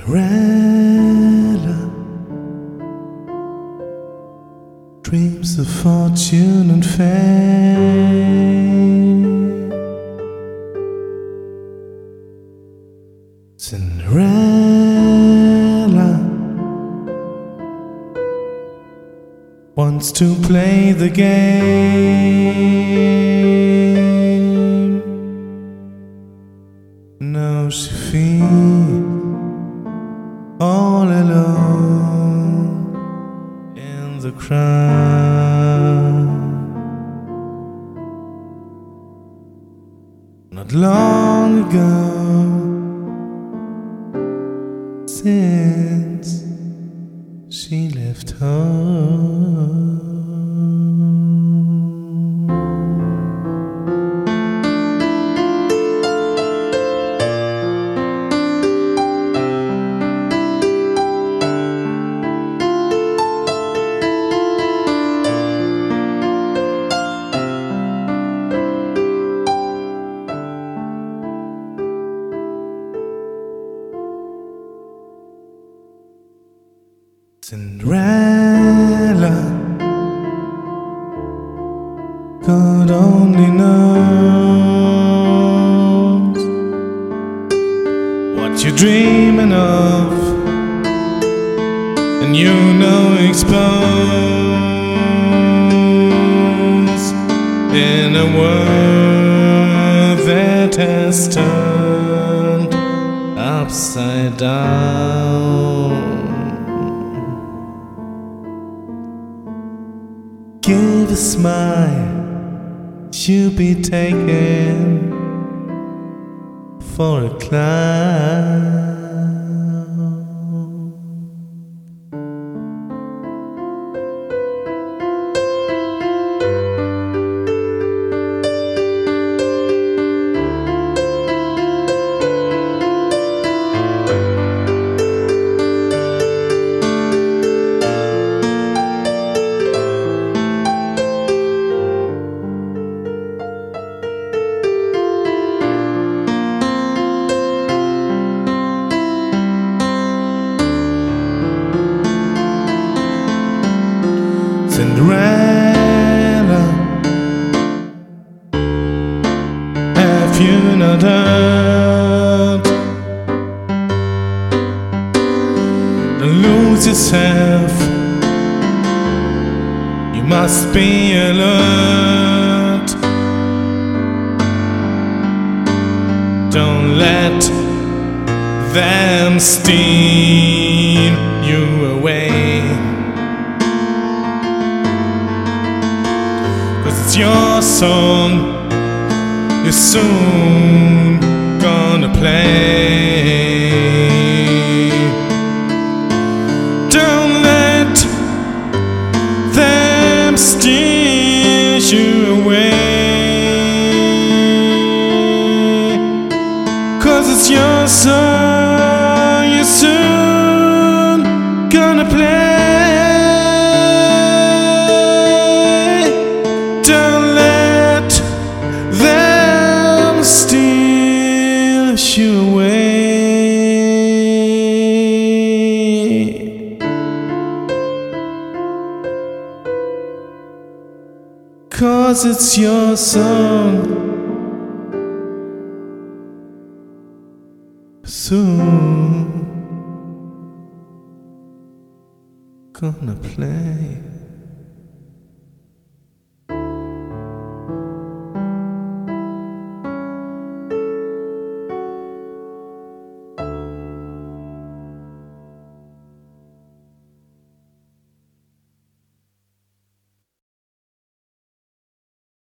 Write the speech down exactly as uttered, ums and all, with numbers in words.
Cinderella dreams of fortune and fame. Cinderella wants to play the game. Now she feels all alone in the crowd. Not long ago, since she left home. Cinderella, God only knows what you're dreaming of, and you know exposed in a world that has turned upside down. Give a smile, you'll be taken for a clown. Cinderella, have you not heard? Don't lose yourself, you must be alert. Don't let them steal you away. It's your song, you're soon gonna play. Don't let them steal you away, 'cause it's your song, you're soon gonna play. Steal you away, 'cause it's your song, soon gonna play.